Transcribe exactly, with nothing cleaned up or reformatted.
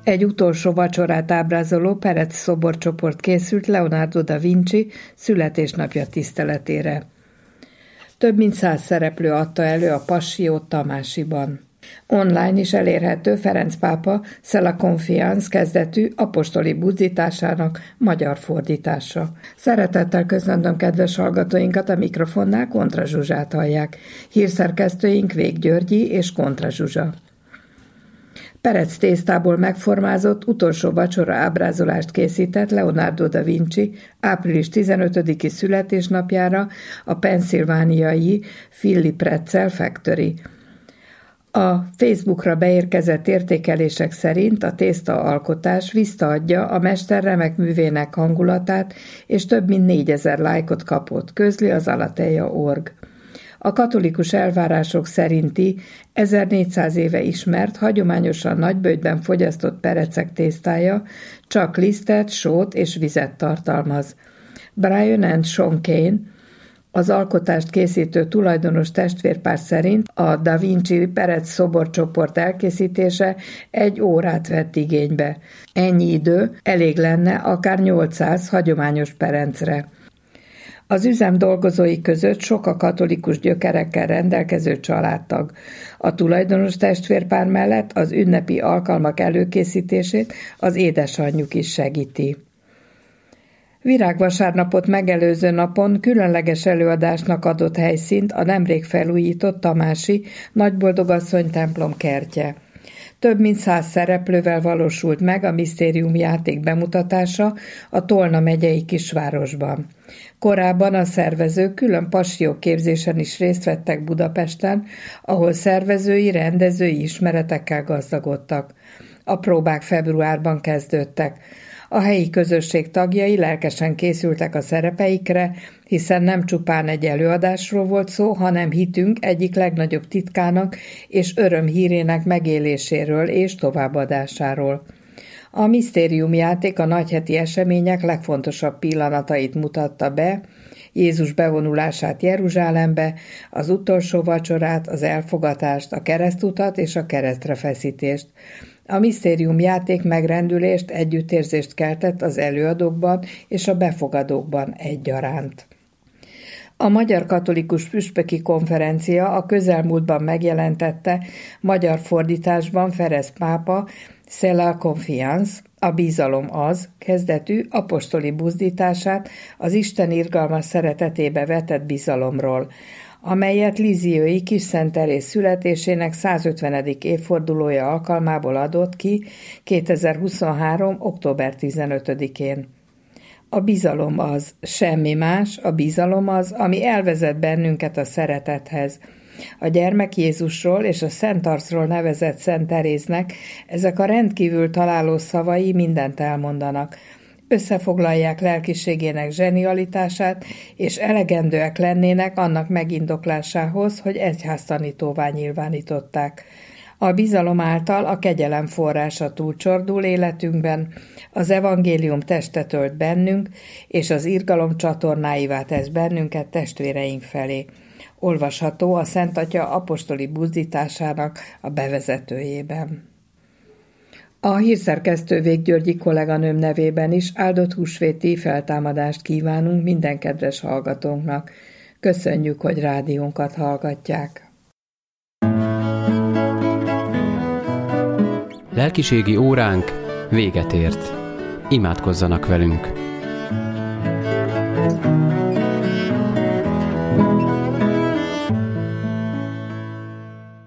Egy utolsó vacsorát ábrázoló Perec szoborcsoport készült Leonardo da Vinci születésnapja tiszteletére. Több mint száz szereplő adta elő a Passió Tamásiban. Online is elérhető Ferenc pápa Sella Confiance kezdetű apostoli buzdításának magyar fordítása. Szeretettel köszöntöm kedves hallgatóinkat, a mikrofonnál Kontra Zsuzsát hallják. Hírszerkesztőink Vég Györgyi és Kontra Zsuzsa. Perec tésztából megformázott utolsó vacsora ábrázolást készített Leonardo da Vinci április tizenötödiki születésnapjára a pennsylvániai Philly Pretzel Factory. A Facebookra beérkezett értékelések szerint a tésztaalkotás visszaadja a mester remek művének hangulatát, és több mint négyezer lájkot kapott, közli az alateja pont org. A katolikus elvárások szerinti ezernégyszáz éve ismert, hagyományosan nagybögyben fogyasztott perecek tésztája csak lisztet, sót és vizet tartalmaz. Brian and Sean Kane, az alkotást készítő tulajdonos testvérpár szerint a Da Vinci Perec szoborcsoport elkészítése egy órát vett igénybe. Ennyi idő elég lenne akár nyolcszáz hagyományos perencre. Az üzem dolgozói között sok a katolikus gyökerekkel rendelkező családtag. A tulajdonos testvérpár mellett az ünnepi alkalmak előkészítését az édesanyjuk is segíti. Virágvasárnapot megelőző napon különleges előadásnak adott helyszínt a nemrég felújított tamási Nagyboldogasszony templom kertje. Több mint száz szereplővel valósult meg a misztériumjáték bemutatása a Tolna megyei kisvárosban. Korábban a szervezők külön passióképzésen is részt vettek Budapesten, ahol szervezői, rendezői ismeretekkel gazdagodtak. A próbák februárban kezdődtek. A helyi közösség tagjai lelkesen készültek a szerepeikre, hiszen nem csupán egy előadásról volt szó, hanem hitünk egyik legnagyobb titkának és örömhírének megéléséről és továbbadásáról. A misztériumjáték a nagyheti események legfontosabb pillanatait mutatta be, Jézus bevonulását Jeruzsálembe, az utolsó vacsorát, az elfogatást, a keresztutat és a keresztre feszítést. A misztériumjáték megrendülést, együttérzést keltett az előadókban és a befogadókban egyaránt. A Magyar Katolikus Püspöki Konferencia a közelmúltban megjelentette magyar fordításban Ferenc pápa Sella Confiance, a bizalom az kezdetű apostoli buzdítását az Isten irgalmas szeretetébe vetett bizalomról, amelyet Lizsiói Kisszent Teréz születésének százötvenedik évfordulója alkalmából adott ki kétezer-huszonhárom. október tizenötödikén. A bizalom az, semmi más, a bizalom az, ami elvezet bennünket a szeretethez. A gyermek Jézusról és a Szent Arcról nevezett Szent Teréznek ezek a rendkívül találó szavai mindent elmondanak. Összefoglalják lelkiségének zsenialitását, és elegendőek lennének annak megindoklásához, hogy egyháztanítóvá nyilvánították. A bizalom által a kegyelem forrása túlcsordul életünkben, az evangélium testet ölt bennünk, és az irgalom csatornáivá tesz bennünket testvéreink felé. Olvasható a Szent Atya apostoli buzdításának a bevezetőjében. A hírszerkesztő Vég Györgyi kolléganőm nevében is áldott húsvéti feltámadást kívánunk minden kedves hallgatónknak. Köszönjük, hogy rádiónkat hallgatják. Lelkiségi óránk véget ért. Imádkozzanak velünk!